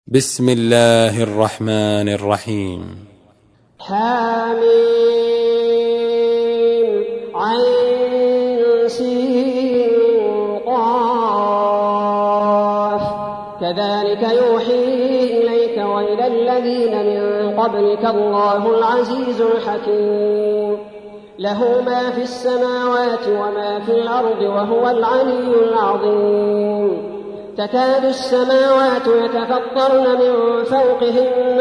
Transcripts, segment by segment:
بسم الله الرحمن الرحيم. حاميم عين سين قاف كذلك يوحي إليك وإلى الذين من قبلك الله العزيز الحكيم له ما في السماوات وما في الأرض وهو العلي العظيم تكاد السماوات يتفطرن من فوقهن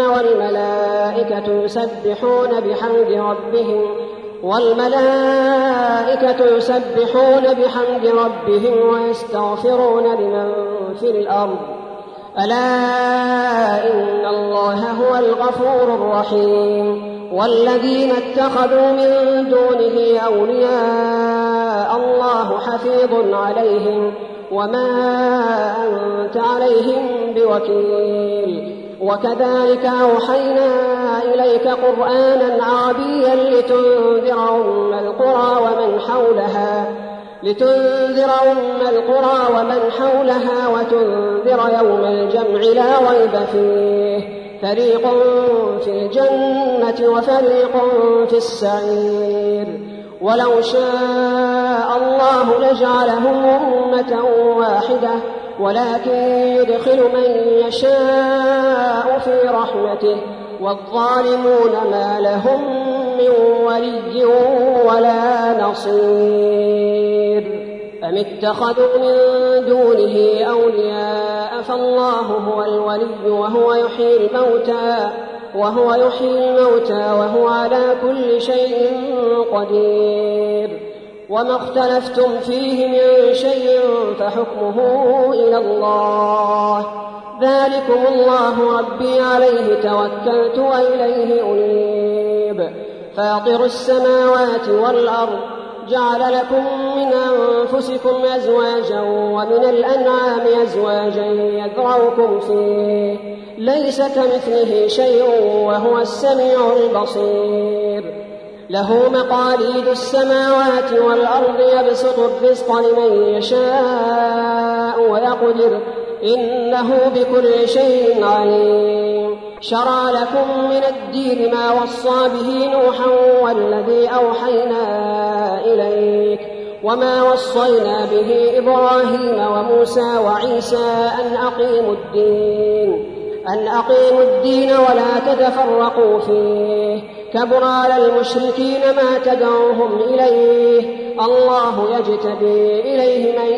والملائكة يسبحون بحمد ربهم ويستغفرون لمن في الأرض ألا إن الله هو الغفور الرحيم والذين اتخذوا من دونه أولياء الله حفيظ عليهم وما أنت عليهم بوكيل وكذلك أوحينا إليك قرآنا عربيا لتنذر أم القرى ومن حولها وتنذر يوم الجمع لا ريب فيه فريق في الجنة وفريق في السعير ولو شاء الله لجعلهم أمة واحدة ولكن يدخل من يشاء في رحمته والظالمون ما لهم من ولي ولا نصير أم اتخذوا من دونه أولياء فالله هو الولي وهو يحيي الموتى وهو على كل شيء قدير وما اختلفتم فيه من شيء فحكمه إلى الله ذلكم الله ربي عليه توكلت وإليه أنيب فاطر السماوات والأرض جعل لكم من أنفسكم أزواجا ومن الأنعام أزواجا يذرؤكم فيه ليس كمثله شيء وهو السميع البصير له مقاليد السماوات والأرض يبسط الرزق لمن يشاء ويقدر إنه بكل شيء عليم شرع لكم من الدين ما وصى به نوحا والذي أوحينا إليك وما وصينا به إبراهيم وموسى وعيسى أن أقيموا الدين ولا تتفرقوا فيه كبر على المشركين ما تدعوهم إليه الله يجتبي إليه من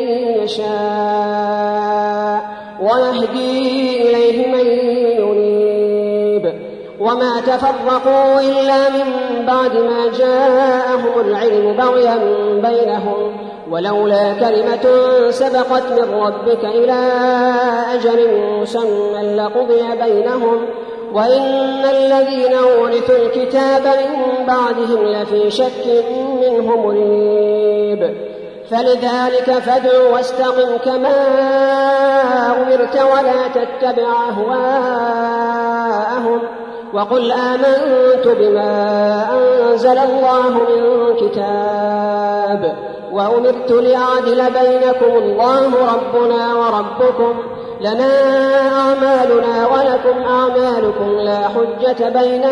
يشاء ويهدي إليه من ينيب وما تفرقوا إلا من بعد ما جاءهم العلم بغيا بينهم ولولا كلمة سبقت من ربك إلى أجل مسمى لقضي بينهم وإن الذين أورثوا الكتاب من بعدهم لفي شك منه مريب فلذلك فادع واستقم كما أمرت ولا تتبع أهواءهم وقل آمنت بما أنزل الله من كتاب وأمرت لأعدل بينكم الله ربنا وربكم لنا أعمالنا ولكم أعمالكم لا حجة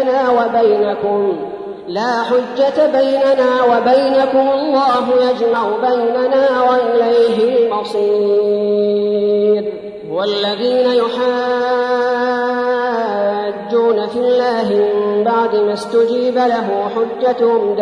بيننا وبينكم الله يجمع بيننا وإليه المصير والذين يحاجون في الله من بعد ما استجيب له حجتهم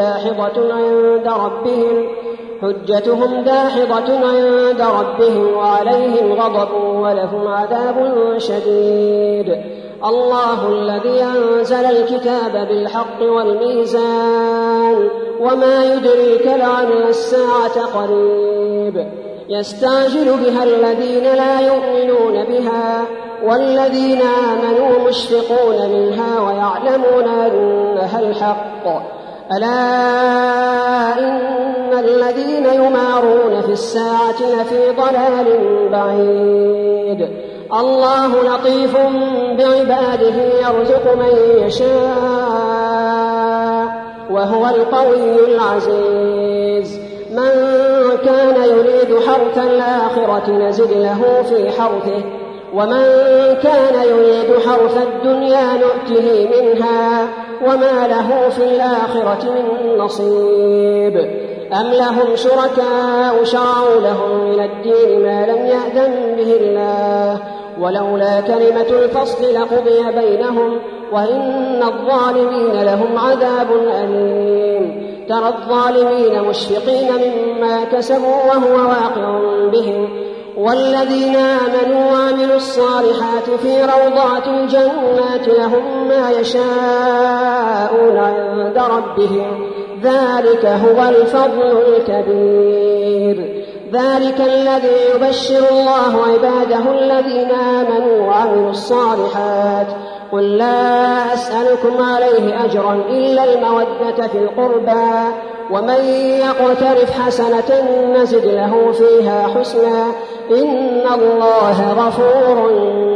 داحضة عند ربهم وعليهم غضب ولهم عذاب شديد الله الذي أنزل الكتاب بالحق والميزان وما يدريك لعل الساعة قريب يستعجل بها الذين لا يؤمنون بها والذين آمنوا مشفقون منها ويعلمون أنها الحق ألا إن الذين يمارون في الساعة لفي ضلال بعيد الله لطيف بعباده يرزق من يشاء وهو القوي العزيز من كان يريد حرث الآخرة نزد له في حرثه ومن كان يريد حرث الدنيا نؤته منها وما له في الآخرة من نصيب أم لهم شركاء شرعوا لهم من الدين ما لم يأذن به الله ولولا كلمة الفصل لقضي بينهم وإن الظالمين لهم عذاب أليم ترى الظالمين مشفقين مما كسبوا وهو واقع بهم والذين آمنوا وعملوا الصالحات في روضات الجنات لهم ما يشاءون عند ربهم ذلك هو الفضل الكبير ذلك الذي يبشر الله عباده الذين آمنوا وعملوا الصالحات قل لا أسألكم عليه أجرا إلا المودة في القربى ومن يقترف حسنة نزد له فيها حسنا إن الله غفور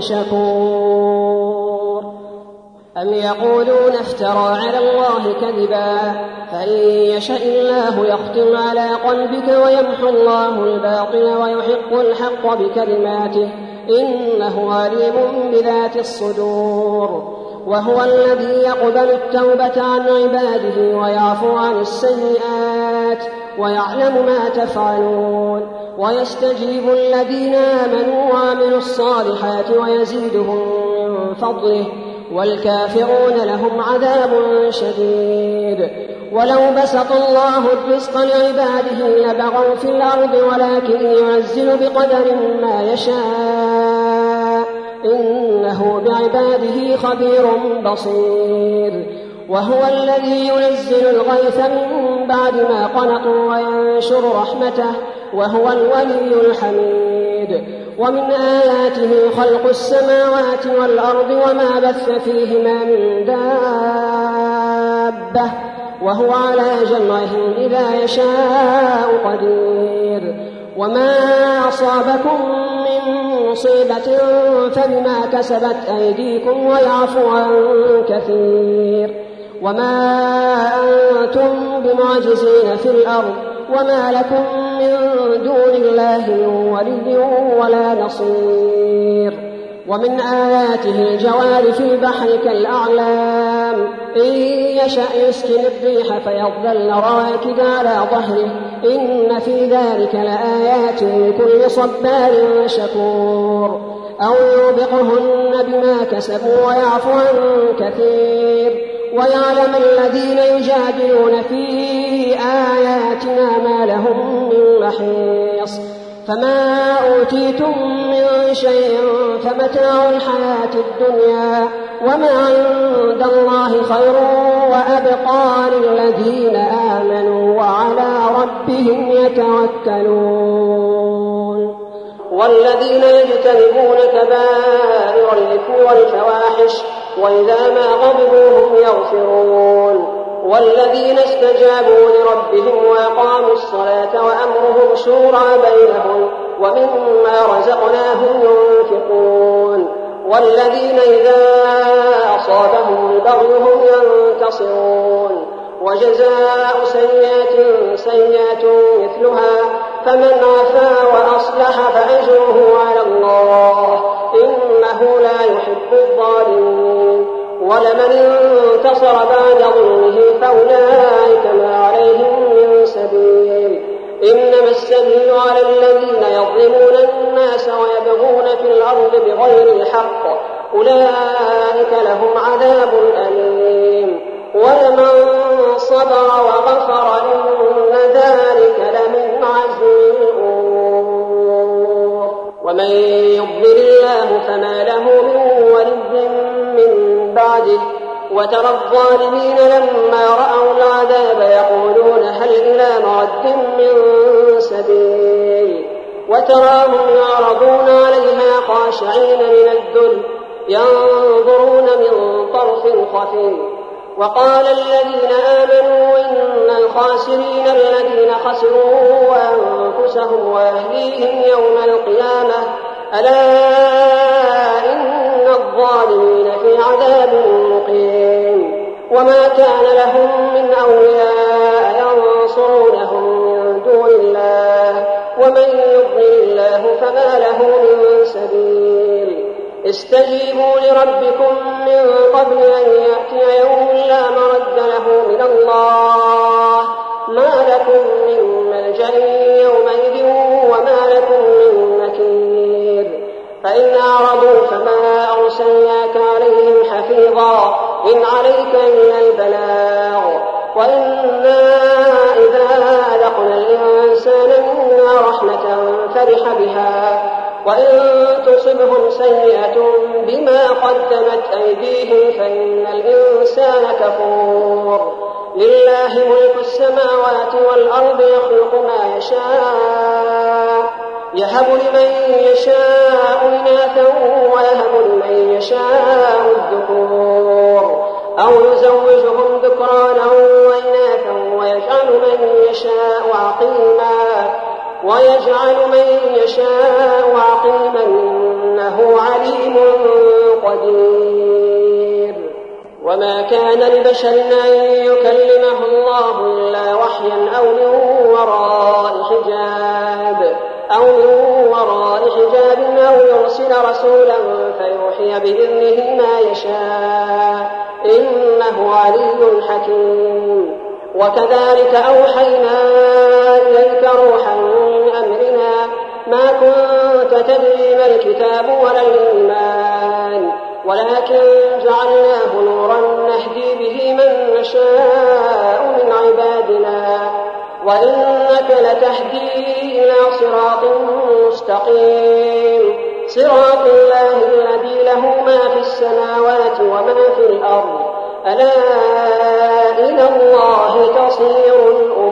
شكور أم يقولون افترى على الله كذبا فإن يشأ الله يختم على قلبك ويمحو الله الباطل ويحق الحق بكلماته إنه عليم بذات الصدور وهو الذي يقبل التوبة عن عباده ويعفو عن السيئات ويعلم ما تفعلون ويستجيب الذين آمنوا وعملوا الصالحات ويزيدهم من فضله والكافرون لهم عذاب شديد ولو بسط الله الرزق لعباده لبغوا في الأرض ولكن ينزل بقدر ما يشاء إنه بعباده خبير بصير وهو الذي ينزل الغيث من بعد ما قنطوا وينشر رحمته وهو الولي الحميد ومن آياته خلق السماوات والأرض وما بث فيهما من دابة وهو على جمعهم إذا يشاء قدير وما أصابكم من مصيبة فبما كسبت أيديكم ويعفو عن كثير وما أنتم بمعجزين في الأرض وما لكم من دون الله ولي ولا نصير ومن آياته الجوار في البحر كالأعلام إن يشأ يسكن الريح فيظلن راكدا على ظهره إن في ذلك لآيات لكل صبار شكور أو يوبقهن بما كسبوا ويعفو عن كثير ويعلم الذين يجادلون في آياتنا ما لهم من محيص فما أوتيتم من شيء فمتاع الحياة الدنيا وما عند الله خير وأبقى للذين آمنوا وعلى ربهم يتوكلون والذين يجتنبون كبائر الإثم والفواحش وإذا ما غضبوا هم يغفرون والذين استجابوا لربهم وأقاموا الصلاة وأمرهم شورى بينهم ومما رزقناهم ينفقون والذين إذا أصابهم البغي هم ينتصرون وجزاء سيئة مثلها فمن عفا وأصلح فأجره على الله إنه لا يحب الظالمين ولمن انتصر بعد ظلمه فأولئك ما عليهم من سبيل إنما السبيل على الذين يظلمون الناس ويبغون في الأرض بغير الحق أولئك لهم عذاب أليم ولمن صبر وغفر إن ذلك لمن عزم الأمور ومن يضلل الله فما له من ولي من بعده وترى الظالمين لما رأوا العذاب يقولون هل إلى مرد من سبيل وتراهم يعرضون عليها خاشعين من الذل ينظرون من طرف خفي وقال الذين آمنوا إن الخاسرين الذين خسروا أنفسهم وأهليهم يوم القيامة ألا إن الظالمين في عذاب مقيم وما كان لهم من أولياء ينصرونهم من دون الله ومن يضلل الله فما له من سبيل استجيبوا لربكم من قبل أن يأتي يوم لا مرد له من الله ما لكم من ملجأ يومئذ وما لكم من نكير فإن أعرضوا فما أرسلناك عليهم حفيظا إن عليك إلا البلاغ وإنا إذا أذقنا الإنسان منا رحمة فرح بها وإن تصبهم سيئة بما قدمت أيديهم فإن الإنسان كفور لله ملك السماوات والأرض يخلق ما يشاء يهب لمن يشاء إناثا ويهب لمن يشاء الذكور أو يزوجهم ذكرانا وإناثا ويجعل من يشاء عقيما إنه عليم قدير وما كان لبشر أن يكلمه الله إلا وحيا أو من وراء حجاب أو يرسل رسولا فيوحي بإذنه ما يشاء إنه علي حكيم وكذلك أوحينا إليك روحا من أمرنا ما كنت تدري ما الكتاب ولا الإيمان ولكن جعلناه نورا نهدي به من نشاء من عبادنا وإنك لتهدي إلى صراط مستقيم صراط الله الذي له ما في السماوات وما في الأرض ألا إلى الله تصير الأمور